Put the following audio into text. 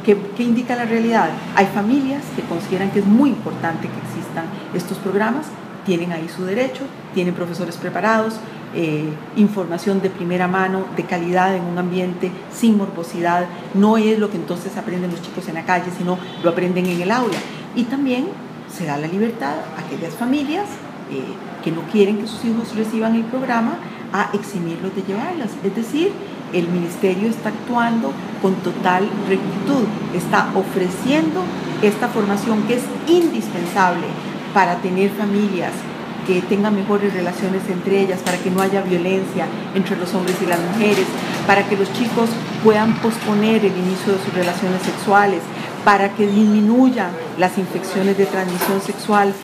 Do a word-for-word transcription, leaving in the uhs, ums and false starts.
¿Qué, ¿Qué indica la realidad? Hay familias que consideran que es muy importante que existan estos programas, tienen ahí su derecho, tienen profesores preparados, eh, información de primera mano, de calidad, en un ambiente sin morbosidad. No es lo que entonces aprenden los chicos en la calle, sino lo aprenden en el aula. Y también se da la libertad a aquellas familias eh, que no quieren que sus hijos reciban el programa a eximirlos de llevarlas. Es decir, el ministerio está actuando con total rectitud, está ofreciendo esta formación que es indispensable para tener familias que tengan mejores relaciones entre ellas, para que no haya violencia entre los hombres y las mujeres, para que los chicos puedan posponer el inicio de sus relaciones sexuales, para que disminuyan las infecciones de transmisión sexual.